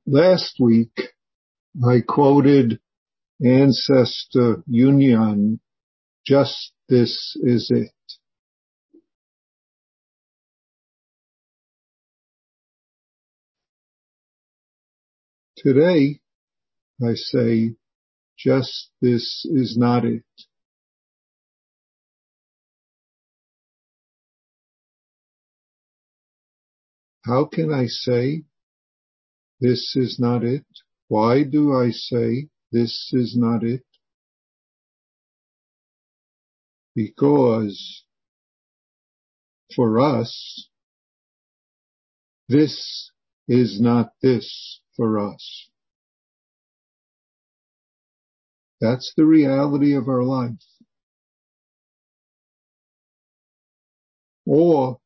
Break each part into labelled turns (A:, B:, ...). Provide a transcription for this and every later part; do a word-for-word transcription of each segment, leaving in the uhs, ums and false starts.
A: Last week, I quoted Ancestor Yunyan, "Just this is it." Today, I say, just this is not it. How can I say this is not it? Why do I say this is not it? Because for us, this is not this for us. That's the reality of our life. Or,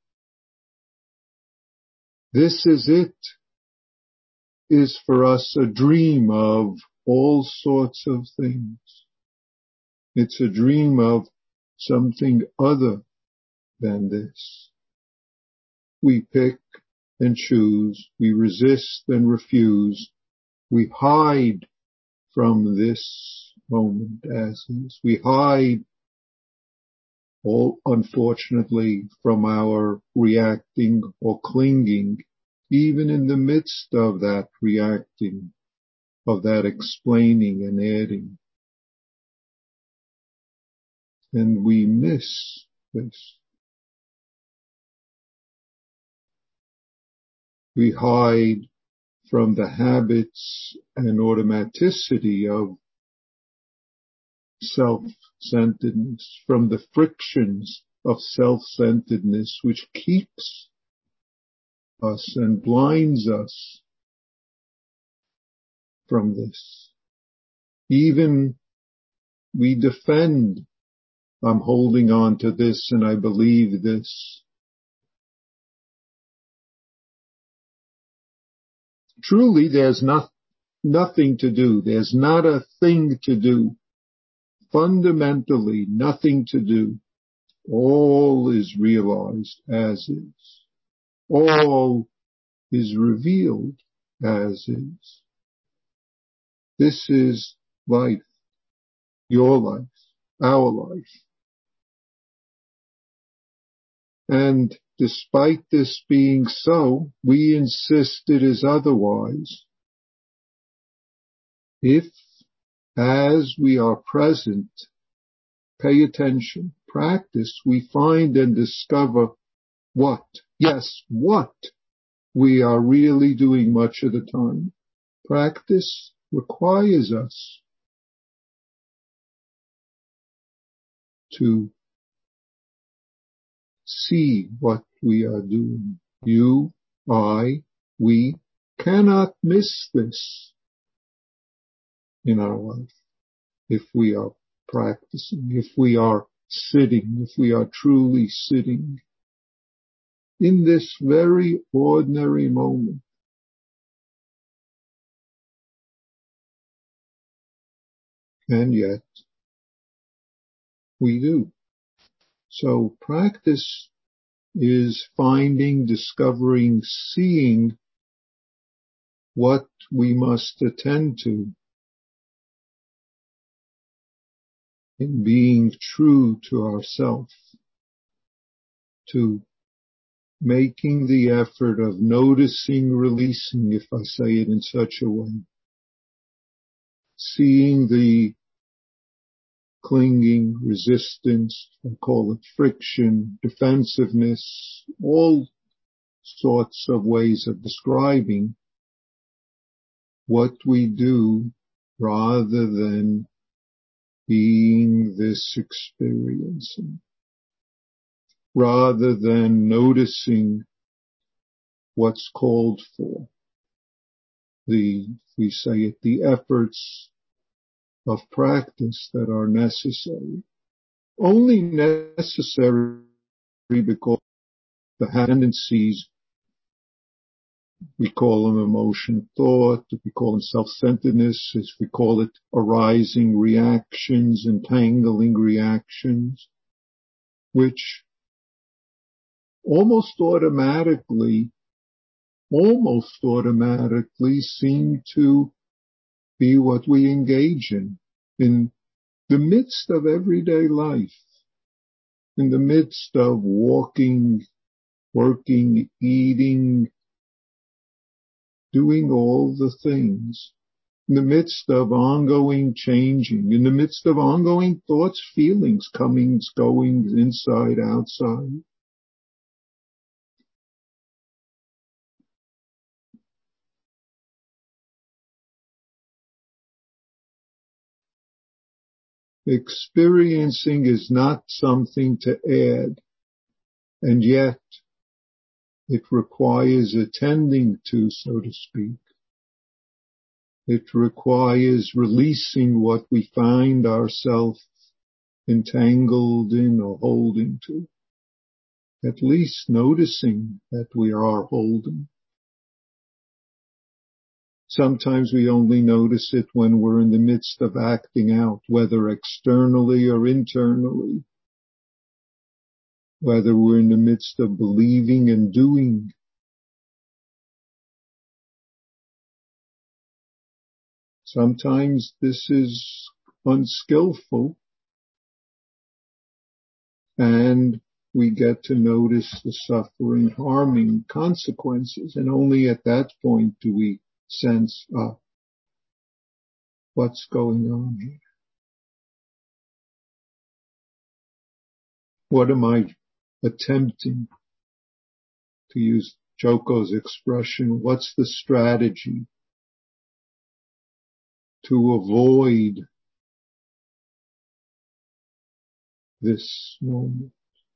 A: this is it is for us a dream of all sorts of things. It's a dream of something other than this. We pick and choose, we resist and refuse, we hide from this moment as is. We hide, all unfortunately, from our reacting or clinging, even in the midst of that reacting, of that explaining and adding. And we miss this. We hide from the habits and automaticity of self-centeredness, from the frictions of self-centeredness which keeps us and blinds us from this. Even we defend, I'm holding on to this and I believe this. Truly, there's not, nothing to do. There's not a thing to do. Fundamentally, nothing to do. All is realized as is. All is revealed as is. This is life. Your life. Our life. And despite this being so, we insist it is otherwise. If, as we are present, pay attention, practice, we find and discover what, yes, what we are really doing much of the time. Practice requires us to see what we are doing. You, I, we cannot miss this in our life if we are practicing, if we are sitting, if we are truly sitting in this very ordinary moment. And yet, we do. So practice is finding, discovering, seeing what we must attend to in being true to ourselves, to making the effort of noticing, releasing, if I say it in such a way, seeing the clinging, resistance, I call it friction, defensiveness, all sorts of ways of describing what we do rather than being this experiencing, rather than noticing what's called for. The, we say it, the efforts of practice that are necessary. Only necessary because the tendencies, we call them emotion, thought, we call them self-centeredness, as we call it, arising reactions, entangling reactions, which almost automatically almost automatically seem to be what we engage in, in the midst of everyday life, in the midst of walking, working, eating, doing all the things, in the midst of ongoing changing, in the midst of ongoing thoughts, feelings, comings, goings, inside, outside. Experiencing is not something to add, and yet it requires attending to, so to speak. It requires releasing what we find ourselves entangled in or holding to. At least noticing that we are holding. Sometimes we only notice it when we're in the midst of acting out, whether externally or internally. Whether we're in the midst of believing and doing. Sometimes this is unskillful, and we get to notice the suffering, harming consequences, and only at that point do we sense, ah, what's going on here? What am I attempting? To use Joko's expression, what's the strategy to avoid this moment?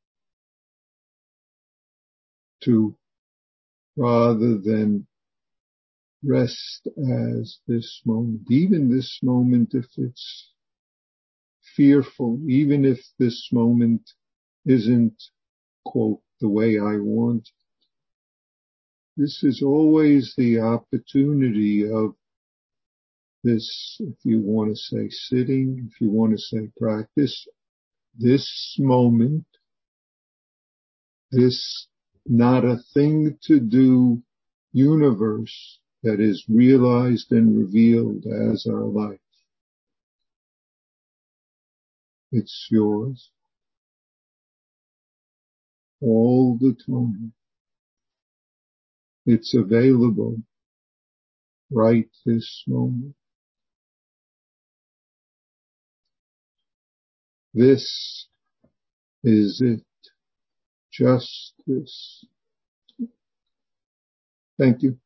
A: To, rather than rest as this moment, even this moment if it's fearful, even if this moment isn't, quote, the way I want. This is always the opportunity of this, if you want to say sitting, if you want to say practice, this moment, this not a thing to do universe that is realized and revealed as our life. It's yours. All the time. It's available right this moment. This is it. Just this. Thank you.